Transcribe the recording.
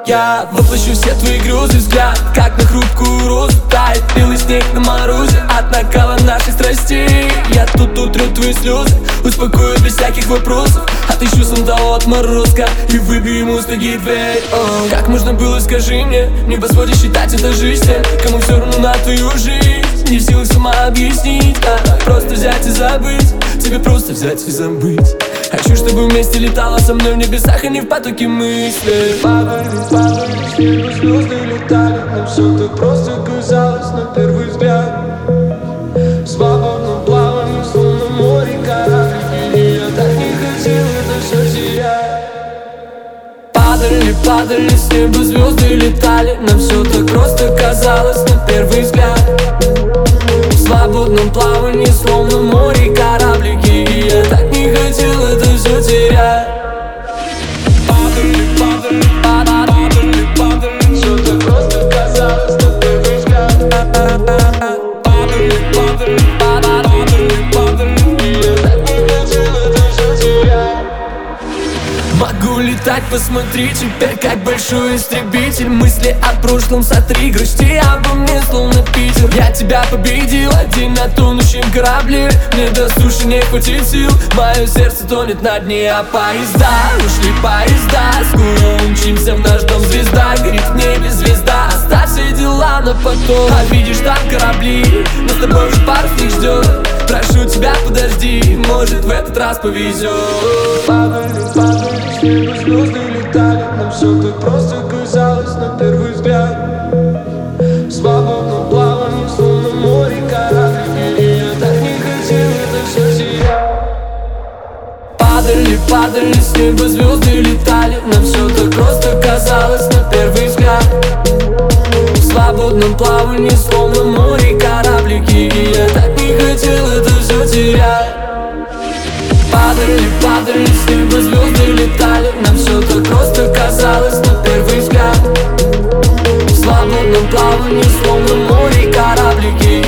Я воплощу все твои грезы, взгляд как на хрупкую розу тает белый снег на морозе от накала наших страстей. Я тут утру твои слезы, успокою без всяких вопросов. Отыщу сам того отморозка и выбью ему с ноги дверь. Как можно было, скажи мне, не небосводе считать это жизнь? Кому все равно на твою жизнь, не в силах сама объяснить, просто взять и забыть. Тебе просто взять и забыть. Хочу, чтобы вместе летала со мной в небесах, а не в потоке мыслей. Падали, с неба звезды летали, нам все так просто казалось на первый взгляд. В свободном плавании, словно море кораблики, и я так не хотел это все терять. Падали, с неба звезды летали, нам все так просто казалось на первый взгляд. В свободном плавании, словно море кораблики, и я так не хотел это все терять. Падали, все так просто казалось на первый взгляд. Падали, и я так не хотел это все терять. Могу летать, посмотри теперь, как большой истребитель. Мысли о прошлом сотри, грусти обо мне, словно Питер. Я тебя победил, один на тонущем корабле. Мне до суши не хватит сил, мое сердце тонет на дне. А поезда, ушли поезда, скоро умчимся в наш дом. Звезда горит в небе, звезда, оставь все дела на потом. А видишь, там корабли, но с тобой уже парусник ждет. Прошу тебя, подожди, может в этот раз повезет. Падали, с неба звезды летали, нам все так просто казалось на первый взгляд. В свободном плавании, словно море кораблики, и я так не хотел это все терять. Падали, с неба звезды летали, нам все так просто казалось на первый взгляд. В свободном плавании, словно море кораблики, и я так не хотел это все терять. Падали, с неба звезды летали, нам все так просто казалось на первый взгляд. В свободном плавании, словно море кораблики,